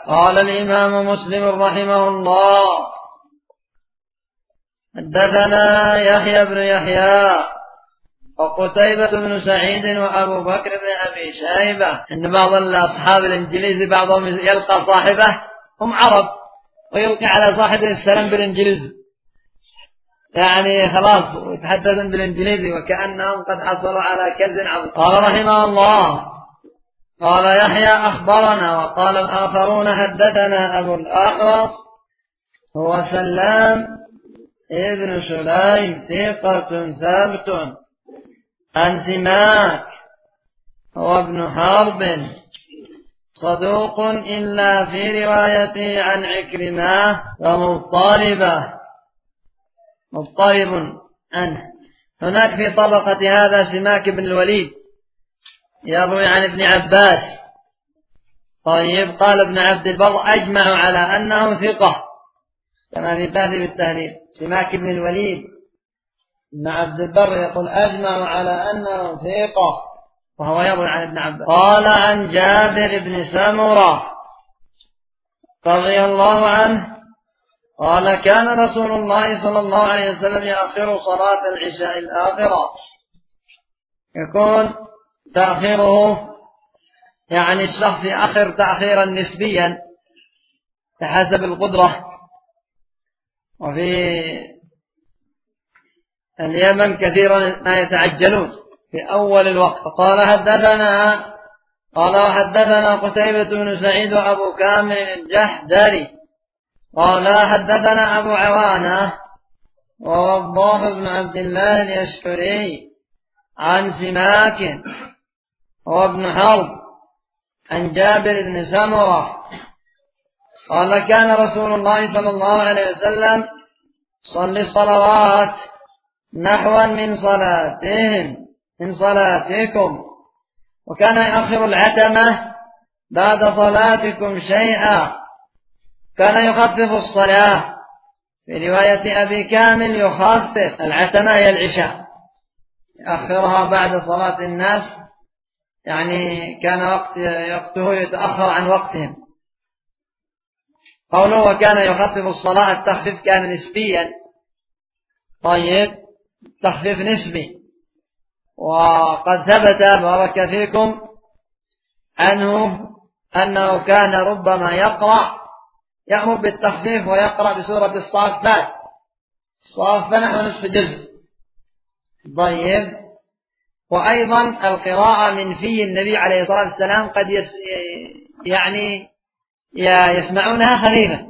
قال الإمام مسلم رحمه الله: حدثنا يحيى بن يحيى وقتيبة بن سعيد وأبو بكر بن أبي شيبة. إن بعض الأصحاب الإنجليزي بعضهم يلقى صاحبه، هم عرب، ويلقي على صاحبه السلام بالإنجليزي، يعني خلاص يتحدثون بالإنجليزي وكأنهم قد حصلوا على كنز عظيم. قال رحمه الله: قال يحيى أخبرنا، وقال الآخرون حدثنا أبو الأحوص هو سلام ابن سليم ثقة ثابت عن سماك هو ابن حرب صدوق إلا في روايته عن عكرمة مضطرب عنه. هناك في طبقة هذا سماك بن الوليد يروي عن ابن عباس. طيب، قال ابن عبد البر: أجمع على أنه ثقة، كما في تهذيب التهذيب. سماك بن الوليد ابن عبد البر يقول: أجمع على أنه ثقة، وهو يروي عن ابن عباس. قال عن جابر بن سمرة رضي الله عنه قال: كان رسول الله صلى الله عليه وسلم يأخر صلاة العشاء الآخرة. يكون تأخيره يعني الشخص يأخر تأخيرا نسبيا بحسب القدرة. وفي اليمن كثيرا ما يتعجلون في أول الوقت. قال حدثنا قتيبة بن سعيد وأبو كامل الجحدري قال حدثنا أبو عوانة ووضاح بن عبد الله اليشكري عن سماك وابن حرب عن جابر بن سمرة قال: كان رسول الله صلى الله عليه وسلم صلي الصلوات نحوا من صلاتكم، وكان يأخر العتمة بعد صلاتكم شيئا، كان يخفف الصلاة. في رواية أبي كامل يخفف العتمة هي العشاء، يأخرها بعد صلاة الناس، يعني كان وقته يتأخر عن وقتهم. قوله وكان يخفف الصلاة، التخفيف كان نسبيا. طيب، تخفيف نسبي. وقد ثبت بارك فيكم عنه أنه كان ربما يأمر بالتخفيف ويقرأ بسورة الصافات نحو نصف جزء. طيب، وأيضا القراءة من في النبي عليه الصلاة والسلام قد يسمعونها خفيفة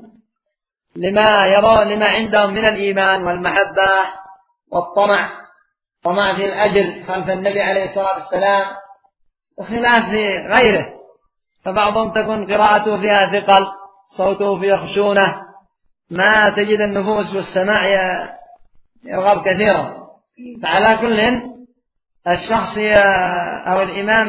لما عندهم من الإيمان والمحبة والطمع في الأجر خلف النبي عليه الصلاة والسلام، وخلاف في غيره. فبعضهم تكون قراءته فيها ثقل، صوته فيه خشونة، ما تجد النفوس والسماع يرغب كثيرا. فعلى كل الشخص أو الإمام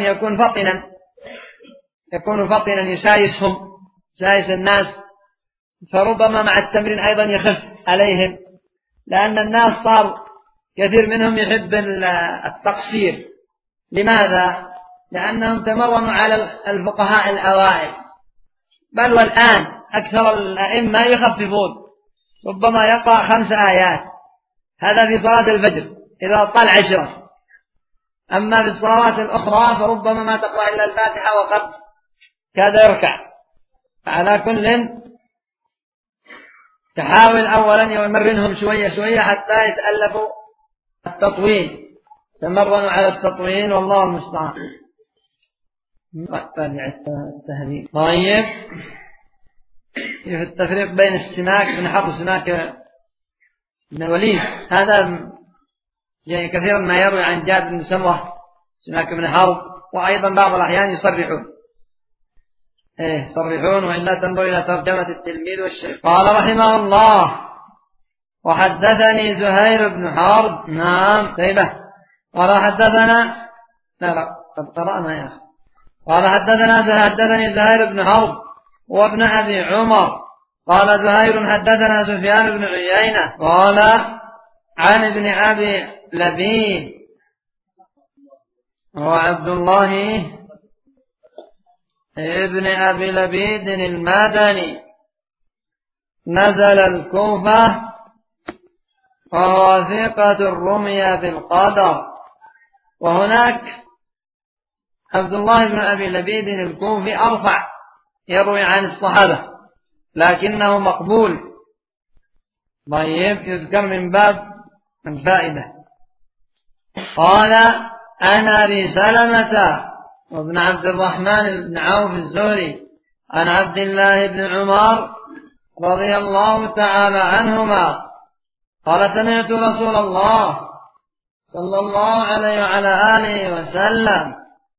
يكون فطنا يسايس الناس، فربما مع التمرين أيضا يخف عليهم، لأن الناس صار كثير منهم يحب التقصير. لماذا؟ لأنهم تمرنوا على الفقهاء الأوائل، بل والآن أكثر الأئمة يخففون، ربما يقرأ 5 آيات، هذا في صلاة الفجر إذا طال 10. أما في الصلوات الأخرى فربما ما تقرأ إلا الفاتحة وقد كاد يركع. فعلى كل تحاول أولا يمرنهم شوية حتى يتألفوا التطوين، تمرنوا على التطوين، والله المستعان. التهذيب. طيب، في التفريق بين السماك بن حرب وسماك بن الوليد، هذا يعني كثيرا ما يروي عن جابر بن سمرة سماك بن حرب، وأيضا بعض الأحيان يصرحون وإلا تنظر إلى ترجمة التلميذ والشيخ. قال رحمه الله: وحدثني زهير بن حرب. نعم طيبة. قال حدثنا قد قرأنا يا أخي. قال حدثني زهير بن حرب وابن أبي عمر. قال زهير حدثنا سفيان بن عيينة قال عن ابن أبي لبيد وعبد الله ابن أبي لبيد المدني نزل الكوفة، وهو ثقة الرمي بالقدر. وهناك عبد الله بن أبي لبيد الكوفي أرفع، يروي عن الصحابة لكنه مقبول. طيب، يذكر من باب الفائدة. قال: عن أبي سلمة وابن عبد الرحمن بن عوف الزهري عن عبد الله بن عمر رضي الله تعالى عنهما قال: سمعت رسول الله صلى الله عليه وعلى آله وسلم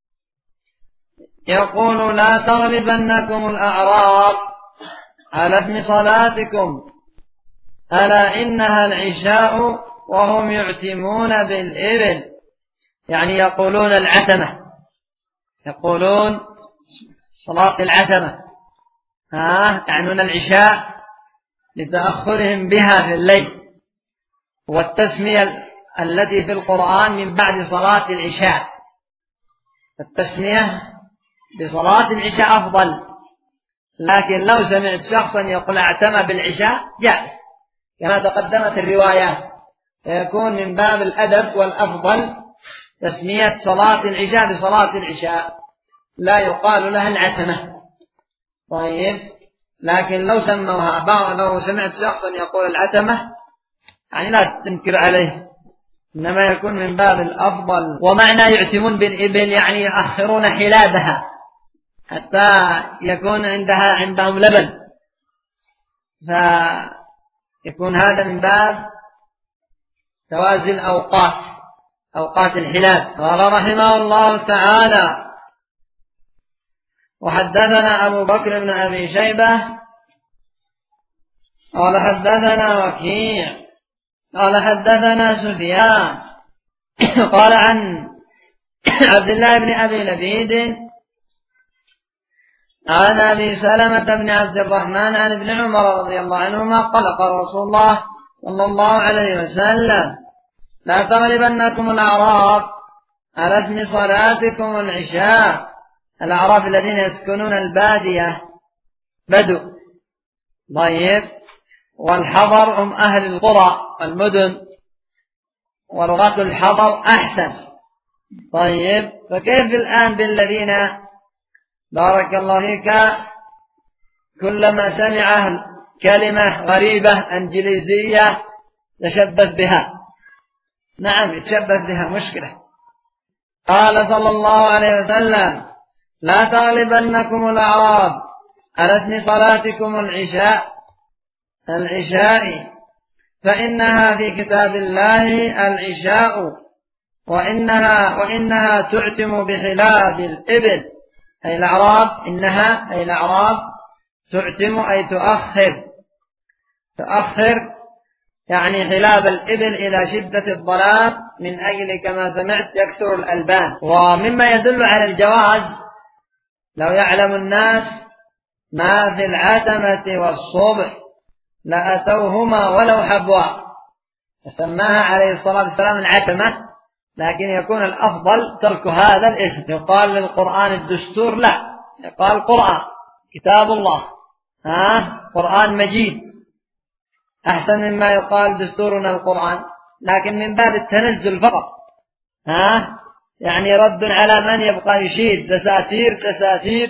يقول: لا تغلبنكم الأعراب على اسم صلاتكم، ألا إنها العشاء وهم يعتمون بالإبل. يعني يقولون العتمة، يقولون صلاة العتمة، يعنون العشاء لتأخرهم بها في الليل. والتسمية التي في القرآن من بعد صلاة العشاء، التسمية بصلاة العشاء أفضل، لكن لو سمعت شخصا يقول اعتمى بالعشاء جائز كما تقدمت الروايات، فيكون من باب الأدب والأفضل تسمية صلاة العشاء بصلاة العشاء، لا يقال لها العتمة. طيب، لكن لو سموها لو سمعت شخصا يقول العتمة يعني لا تنكر عليه، إنما يكون من باب الأفضل. ومعنى يعتمون بالإبل يعني يؤخرون حلابها حتى يكون عندهم لبن، فيكون هذا من باب توازي الأوقات، أوقات الحلاب. قال رحمه الله تعالى: وحدثنا أبو بكر بن أبي شيبة قال حدثنا وكيع قال حدثنا سفيان قال عن عبد الله بن أبي لبيد عن أبي سلمة بن عبد الرحمن عن ابن عمر رضي الله عنهما قال: قال رسول الله صلى الله عليه وسلم: لا تغلبنكم الأعراب على اسم صلاتكم العشاء. الأعراب الذين يسكنون البادية بدو. طيب، والحضر هم أهل القرى والمدن، ولغة الحضر أحسن. طيب، فكيف الآن بالذين بارك الله فيك كلما سمع كلمة غريبة إنجليزية يتشبث بها؟ نعم، يتشبث بها، مشكلة. قال صلى الله عليه وسلم: لا تغلبنكم الأعراب على اسم صلاتكم العشاء، فإنها في كتاب الله العشاء، وإنها تعتم بخلاف الإبل. أي الأعراب، إنها أي الأعراب تعتم أي تؤخر يعني خلاف الإبل إلى شدة الظلام، من أجل كما سمعت يكثر الألبان. ومما يدل على الجواز لو يعلم الناس ما في العتمة والصبح لأتوهما ولو حبوا، فسماها عليه الصلاة والسلام العتمة، لكن يكون الأفضل ترك هذا الاسم. يقال للقرآن الدستور؟ لا، يقال قرآن، كتاب الله، قرآن مجيد، أحسن مما يقال دستورنا القرآن. لكن من باب التنزل فقط، يعني رد على من يبقى يشيد دساتير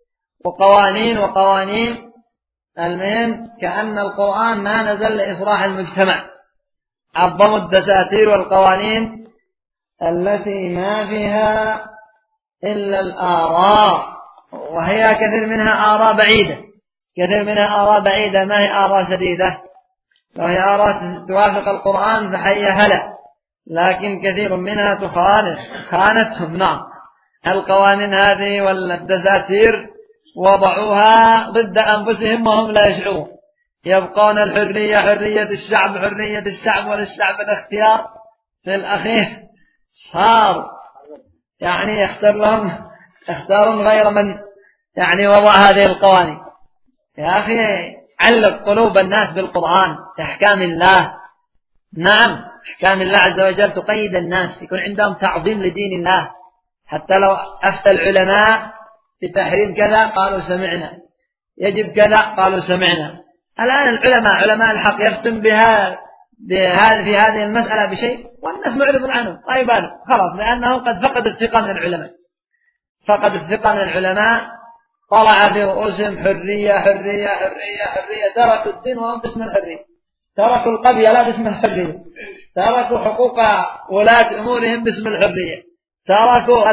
وقوانين. المهم كأن القرآن ما نزل لإصلاح المجتمع، عظموا الدساتير والقوانين التي ما فيها إلا الآراء، وهي كثير منها آراء بعيدة، ما هي آراء سديدة. لو هي آراء توافق القرآن فحي هلا، لكن كثير منها خانتهم. نعم، القوانين هذه والدساتير وضعوها ضد أنفسهم وهم لا يشعرون. يبقون الحرية حرية الشعب وللشعب الاختيار، في الأخير صار يعني يختارون غير من يعني وضع هذه القوانين. يا أخي، علق قلوب الناس بالقرآن، بأحكام الله. نعم، أحكام الله عز وجل تقيد الناس، يكون عندهم تعظيم لدين الله. حتى لو أفتى العلماء بتحريم كذا قالوا سمعنا، يجب كذا قالوا سمعنا. الآن العلماء علماء الحق يفتن في هذه المسألة بشيء والناس معرض عنه ما يبالغ خلاص، لأنه قد فقد الثقة من العلماء، فقد الثقة من العلماء، طلع في رؤوسهم حرية حرية حرية حرية، تركوا الدين وهم باسم الحرية، تركوا القضية لا باسم الحرية، تركوا حقوق ولاة أمورهم باسم الحرية، تركوا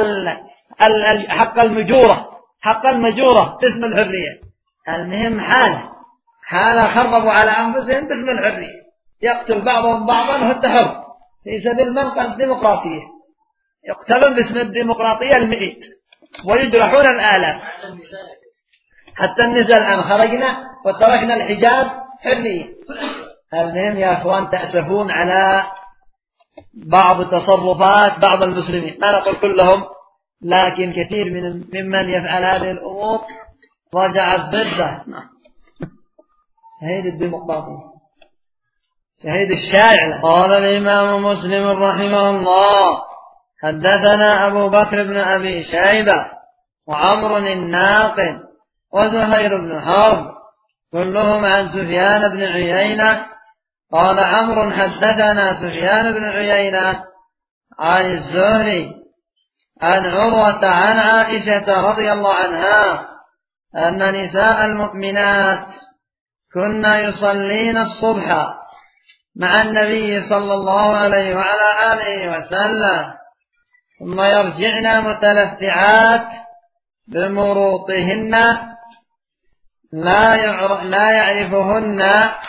حق المجورة باسم الحرية. المهم حالة خربوا على أنفسهم باسم الحرية، يقتل بعضهم بعضا وهو حر في سبيل منقل الديمقراطية، يقتلون باسم الديمقراطية المئات ويجرحون الآلاف. حتى النساء الآن خرجنا وتركنا الحجاب حرية. المهم يا أخوان تأسفون على بعض تصرفات بعض المسلمين، ما نقول كلهم، لكن كثير ممن يفعل هذه الأمور رجعت ضده. شهيد الديمقراطية، شهيد الشارع. قال الإمام مسلم رحمه الله: حدثنا أبو بكر بن أبي شيبة وعمر الناقد وزهير بن حرب كلهم عن سفيان بن عيينة. قال عمرو: حدثنا سفيان بن عيينة عن الزهري عن عروة عن عائشة رضي الله عنها أن نساء المؤمنات كنا يصلين الصبح مع النبي صلى الله عليه وعلى آله وسلم ثم يرجعن متلفعات بمروطهن لا يعرفهن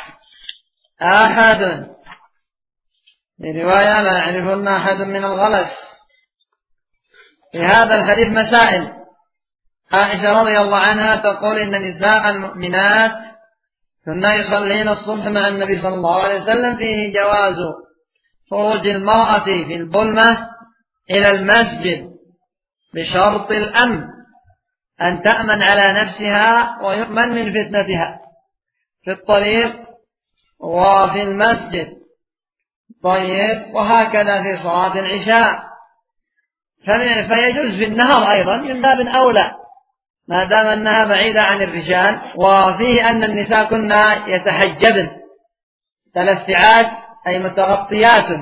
أحد، في رواية لا يعرفهن أحد من الغلس. في هذا الحديث مسائل. عائشة رضي الله عنها تقول إن نساء المؤمنات كنا يصلين الصبح مع النبي صلى الله عليه وسلم، فيه جواز خروج المرأة في الظلمة إلى المسجد بشرط الأمن، أن تأمن على نفسها ويؤمن من فتنتها في الطريق وفي المسجد. طيب، وهكذا في صلاة العشاء، فيجوز في النهار أيضا من باب أولى ما دام أنها بعيدة عن الرجال. وفيه أن النساء كنا يتحجبن متلفعات أي متغطيات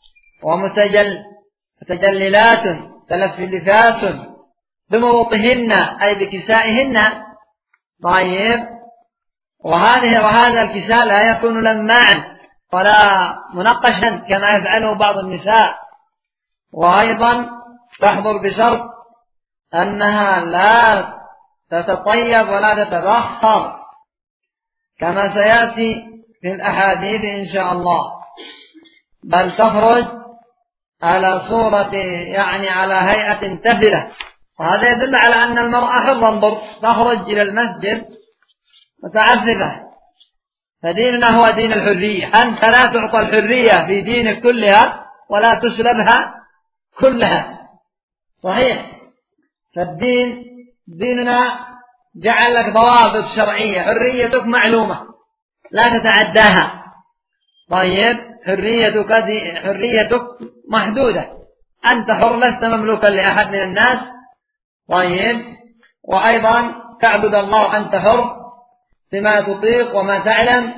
ومتجللات متلفلفات بمروطهن أي بكسائهن. طيب، وهذا الكساء لا يكون لماعا ولا منقشا كما يفعله بعض النساء. وأيضا تحضر بشرط أنها لا تتطيب ولا تتبخر كما سيأتي في الأحاديث إن شاء الله، بل تخرج على صورة على هيئة تفلة. وهذا يدل على أن المرأة حرة، انظر تخرج إلى المسجد متعففة، فديننا هو دين الحرية. أنت لا تعطى الحرية في دينك كلها ولا تسلبها كلها، صحيح؟ فالدين ديننا جعل لك ضوابط شرعية، حريتك معلومة لا تتعداها. طيب، حريتك محدودة، أنت حر لست مملوكا لأحد من الناس. طيب، وأيضا تعبد الله أنت حر بما تطيق وما تعلم،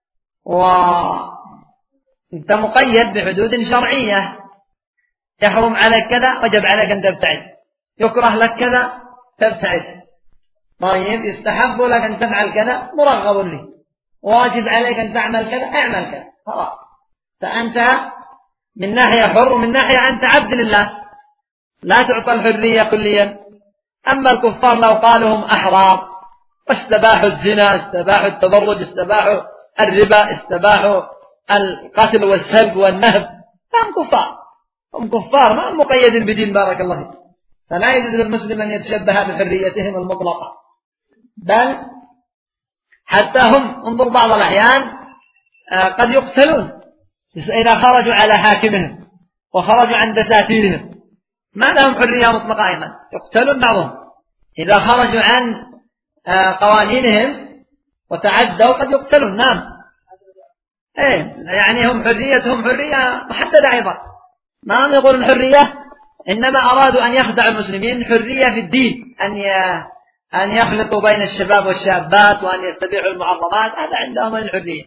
وأنت مقيد بحدود شرعية. يحرم عليك كذا وجب عليك أن تبتعد، يكره لك كذا تبتعد. طيب، يستحب لك أن تفعل كذا مرغب فيه، واجب عليك أن تعمل كذا اعمل كذا، خلاص. فأنت من ناحية حر ومن ناحية أنت عبد لله، لا تعطى الحرية كليا. أما الكفار لو قالوا هم أحرار واستباحوا الزنا، استباحوا التبرج، استباحوا الربا، استباحوا القتل والسلب والنهب، فهم كفار ما هم مقيدين بدين، بارك الله فيك. فلا يجوز للمسلم أن يتشبه بحريتهم المطلقة، بل حتى هم انظر بعض الأحيان قد يقتلون إذا خرجوا على حاكمهم وخرجوا عن دساتيرهم، ما لهم حرية مطلقة أيضا، يقتلون بعضهم إذا خرجوا عن قوانينهم وتعدوا قد يقتلون. نعم، هم حريتهم حرية محددة أيضا، ما هم يقولون حرية إنما أرادوا أن يخدعوا المسلمين حرية في الدين، أن يخلطوا بين الشباب والشابات وأن يتبعوا المعظمات، هذا عندهم الحرية.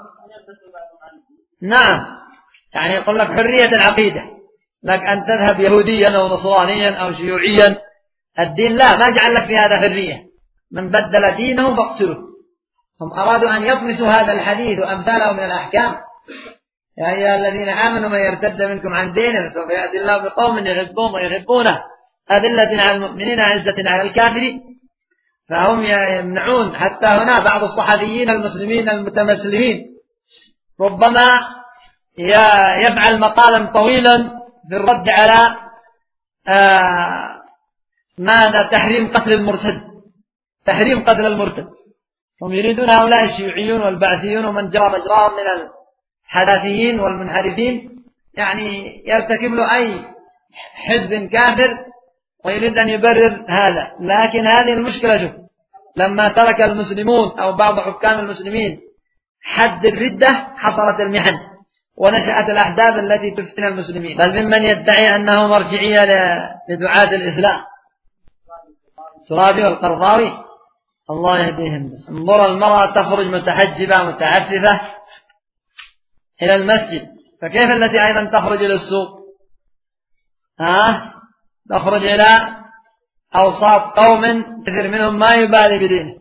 نعم، يعني يقول لك حرية العقيدة، لك أن تذهب يهوديا أو نصرانيا أو شيوعيا، الدين لا، ما جعل لك في هذا حرية، من بدل دينه فاقتله. هم أرادوا أن يطمسوا هذا الحديث وأمثاله من الأحكام. يا أيها الذين آمنوا من يرتد منكم عن دينه سوف يأتي الله بقوم يحبون ويحبونه أذلة على المؤمنين عزة على الكافرين. فهم يمنعون. حتى هنا بعض الصحفيين المسلمين المتمسلمين ربما يفعل مقالا طويلا في الرد على ماذا تحريم قتل المرتد، تحريم قتل المرتد. هم يريدون هؤلاء الشيوعيون والبعثيون ومن جرى مجراهم من الحداثيين والمنحرفين، يعني يرتكب له أي حزب كافر ويريد أن يبرر هذا. لكن هذه المشكلة، شوف، لما ترك المسلمون أو بعض حكام المسلمين حد الردة حصلت المحن ونشأت الأحزاب التي تفتن المسلمين، بل ممن يدعي أنه مرجعية لدعاة الإسلام، ترابي والقرضاوي الله يهديهم. بس انظر، المرأة تخرج متحجبة متعففة إلى المسجد، فكيف التي أيضا تخرج إلى السوق؟ تخرج إلى أوساط قوم كثير منهم ما يبالي بدينه.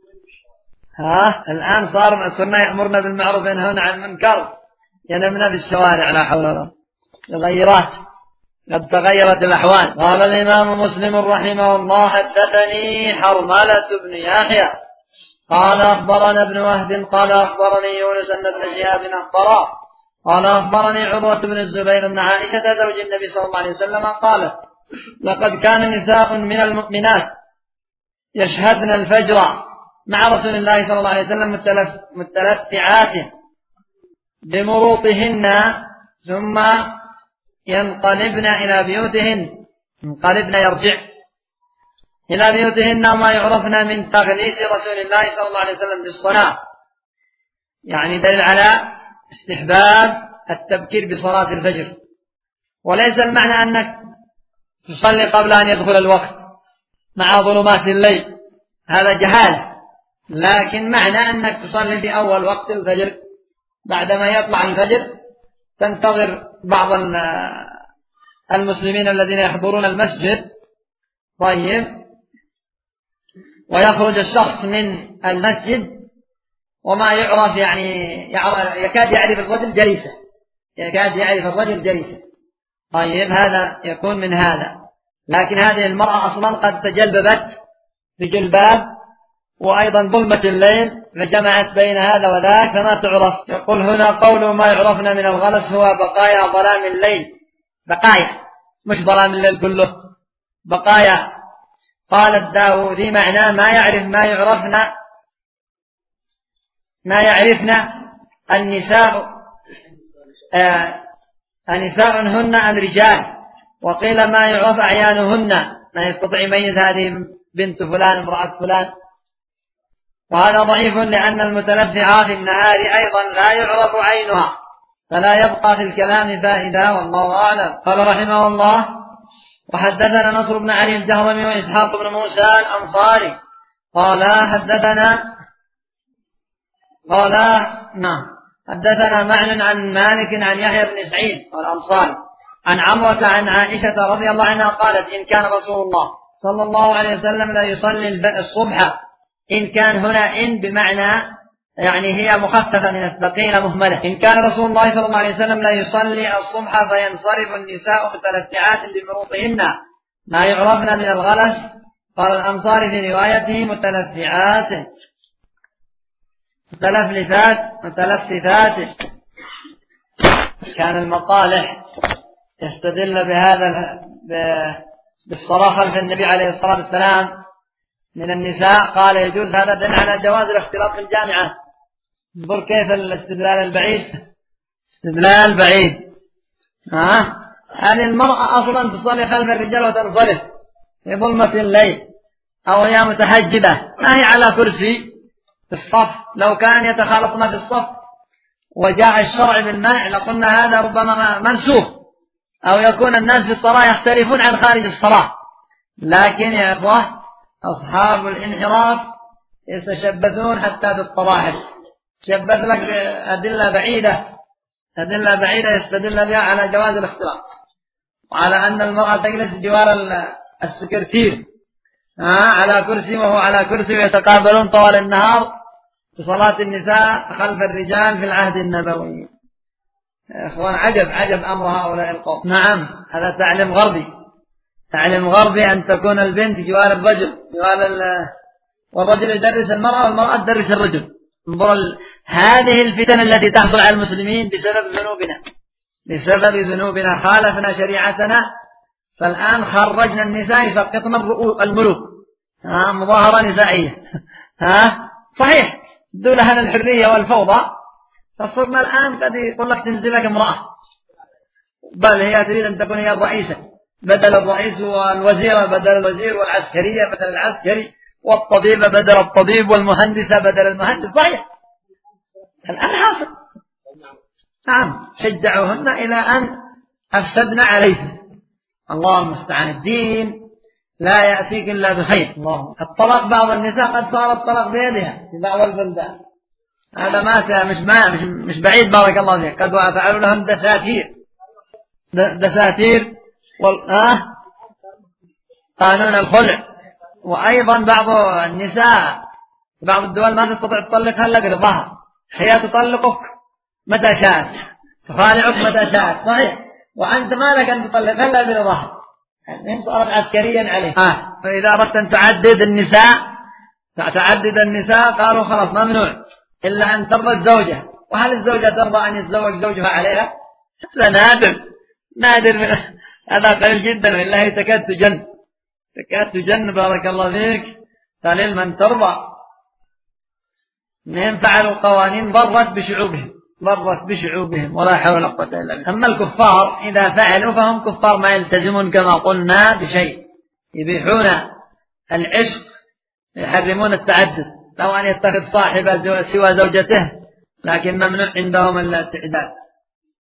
الآن صرنا يأمرنا بالمعروف وينهون عن المنكر، ينمنا في الشوارع، لا حول ولا قوة. تغيرات، قد تغيرت الأحوال. قال الإمام مسلم رحمه الله: حدثني حرملة بن يحيى قال أخبرنا ابن وهب قال أخبرني يونس أن ابن شهاب أخبره قال أخبرني عروة بن الزبير أن عائشة زوج النبي صلى الله عليه وسلم قالت: لقد كان نساء من المؤمنات يشهدن الفجر مع رسول الله صلى الله عليه وسلم متلفعات بمروطهن ثم ينقلبن إلى بيوتهن، ينقلبن يرجع إلى بيوتهن وما يعرفن من تغليس رسول الله صلى الله عليه وسلم بالصلاة، يعني دليل على استحباب التبكير بصلاة الفجر. وليس المعنى أنك تصلي قبل أن يدخل الوقت مع ظلمات الليل، هذا جهالة، لكن معنى أنك تصلي في أول وقت الفجر بعدما يطلع الفجر، تنتظر بعض المسلمين الذين يحضرون المسجد، طيب، ويخرج الشخص من المسجد وما يعرف، يعني يكاد يعرف الرجل جليسة، يكاد يعرف الرجل جليسة، طيب، هذا يكون من هذا. لكن هذه المرأة أصلا قد تجلببت بجلباب وأيضا ظلمة الليل فجمعت بين هذا وذاك فما تعرف. يقول هنا قوله ما يعرفنا من الغلس هو بقايا ظلام الليل، بقايا مش ظلام الليل كله، بقايا. قال الداودي معناه ما يعرفنا النساء أنساء هن أم رجال، وقيل ما يعرف أعيانهن، ما يستطيع يميز هذه بنت فلان امرأة فلان. وهذا ضعيف لأن المتلفعة في النهار أيضا لا يعرف عينها، فلا يبقى في الكلام فائدة، والله أعلم. قال رحمه الله: وحدثنا نصر بن علي الجهضمي وإسحاق بن موسى الأنصاري قال حدثنا معن عن مالك عن يحيى بن سعيد والأنصاري عن عمرة عن عائشة رضي الله عنها قالت: إن كان رسول الله صلى الله عليه وسلم لا يصلي الصبح، إن كان هنا إن بمعنى يعني هي مخففة من الثقيلة مهملة. إن كان رسول الله صلى الله عليه وسلم لا يصلي الصبح فينصرف النساء متلفعات بمروطهن ما يعرفن من الغلس. قال الأنصاري في روايته متلفعات، متلفثات. كان المصالح يستدل بهذا بالصلاة خلف النبي عليه الصلاة والسلام من النساء، قال يجوز هذا دل على جواز الاختلاط في الجامعة. انظر كيف الاستدلال البعيد، استدلال بعيد. هذه المرأة أصلا تصلي خلف الرجال وتنصرف في ظلمة الليل، أو هي متحجبة، ما هي على كرسي في الصف. لو كان يتخالطن في الصف وجاء الشرع بالمنع لقلنا هذا ربما منسوخ، أو يكون الناس في الصلاة يختلفون عن خارج الصلاة. لكن يا إخوة أصحاب الانحراف يتشبثون حتى بالطواحف، شبث لك أدلة بعيدة يستدل بها على جواز الاختلاط، وعلى أن المرأة تجلس جوار السكرتير على كرسي وهو على كرسي، ويتقابلون طوال النهار في صلاة النساء خلف الرجال في العهد النبوي. يا إخوان عجب أمر هؤلاء القوم. نعم هذا تعلم غربي أن تكون البنت جوار الرجل، والرجل يدرس المرأة والمرأة تدرس الرجل. انظر هذه الفتن التي تحصل على المسلمين بسبب ذنوبنا، خالفنا شريعتنا، فالآن خرجنا النساء يسقطن الملوك، مظاهرة نسائية، صحيح دولها الحرية والفوضى، فصرنا الآن قد يقول لك تنزل لك امرأة، بل هي تريد أن تكون هي الرئيسة بدل الرئيس، والوزيرة بدل الوزير، والعسكرية بدل العسكري، والطبيبة بدل الطبيب، والمهندسة بدل المهندس. صحيح الآن حاصل. نعم شجعوهن إلى أن أفسدنا عليهم. الله المستعان. الدين لا يأتيك إلا بخير. الله. الطلاق بعض النساء قد صار الطلاق بيدها في بعض البلدان، هذا مش بعيد بارك الله فيك. قد فعلوا لهم دساتير قانون الخلع. وأيضا بعض النساء في بعض الدول ما تستطيع تطلقها إلا برضاها، هي تطلقك متى شاءت، تخالعك متى شاءت. صحيح. وأنت ما لك أن تطلقها إلا برضاها، يعني صارت عسكريا عليه. فإذا أردت أن تعدد النساء قالوا خلاص ممنوع إلا أن ترضى الزوجة. وهل الزوجة ترضى أن يتزوج زوجها عليها؟ هذا نادر هذا قليل جدا، والله تكاد تجن بارك الله فيك. قليل من ترضى. من فعلوا قوانين ضرت بشعوبهم ولا حول ولا قوة إلا بالله. أما الكفار إذا فعلوا فهم كفار، ما يلتزمون كما قلنا بشيء، يبيحون العشق، يحرمون التعدد، لو أن يتخذ صاحبة سوى زوجته، لكن ممنوع عندهم التعداد.